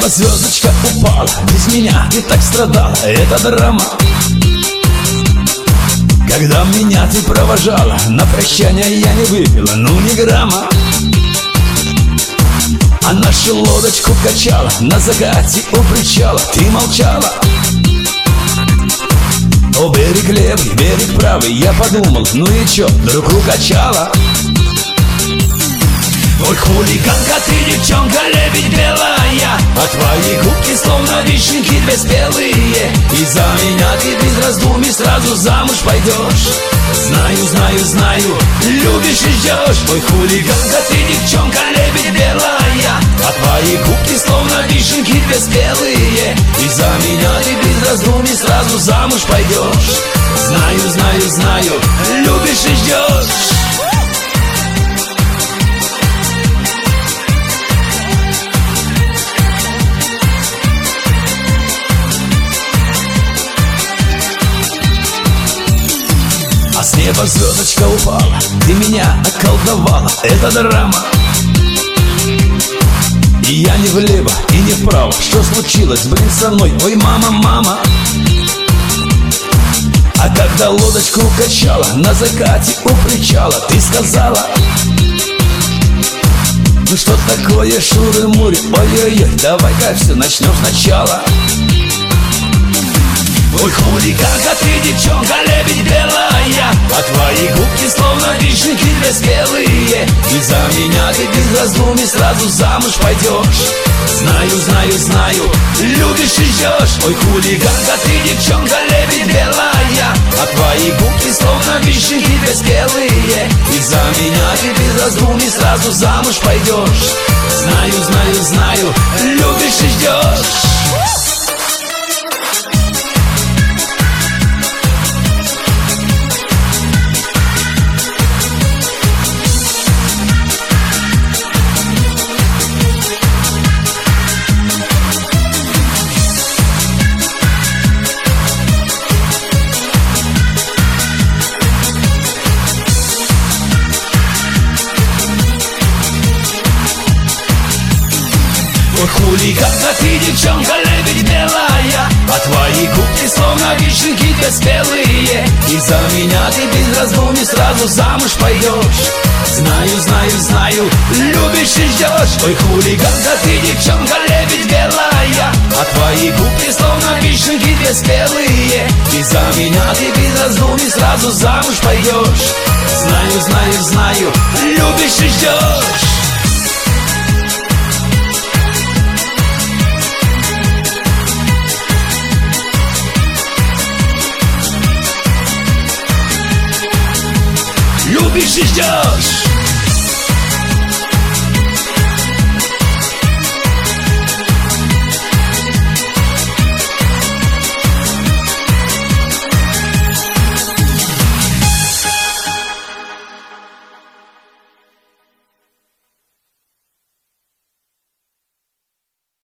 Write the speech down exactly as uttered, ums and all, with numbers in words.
неба звездочка упала, без меня ты так страдала, это драма. Когда меня ты провожала, на прощание я не выпила, ну ни грамма. А нашу лодочку качала, на закате у причала ты молчала. О, берег левый, берег правый, я подумал, ну и чё, вдруг укачала. Ой, хулиганка ты, девчонка, лебедь белая, а твои губки словно вишенки две спелые. И за меня ты без раздумий сразу замуж пойдешь. Знаю, знаю, знаю, любишь и ждешь. Ой, хулиганка ты, девчонка, лебедь белая, а твои губки словно вишенки две спелые. И за меня ты без раздумий сразу замуж пойдешь. Знаю, знаю, знаю, любишь и ждешь. А с неба звездочка упала, ты меня околдовала, это драма. И я не влево и не вправо, что случилось, блин, со мной, ой, мама, мама. А когда лодочку качала, на закате у причала ты сказала: ну что такое, шуры-муры, ой-ой-ой, давай-ка все начнем сначала. Ой, хулиганка ты, девчонка, лебедь белая, а твои губки словно вишенки две спелые. И за меня ты без раздумий сразу замуж пойдешь. Знаю, знаю, знаю, любишь и ждешь. Ой, хулиганка ты, девчонка, лебедь белая, а твои губки словно вишенки две спелые. И за меня ты без раздумий сразу замуж пойдешь. Знаю, знаю, знаю, любишь и ждешь. Ой, хулиганка ты, девчонка, лебедь белая, а твои губки словно вишенки две спелые. И за меня ты без раздумий сразу замуж пойдешь. Знаю, знаю, знаю, любишь и ждешь. Ой, хулиганка ты, девчонка, лебедь белая, а твои губки словно вишенки две спелые. И за меня ты без раздумий сразу замуж пойдешь. Знаю, знаю, знаю, любишь и ждешь.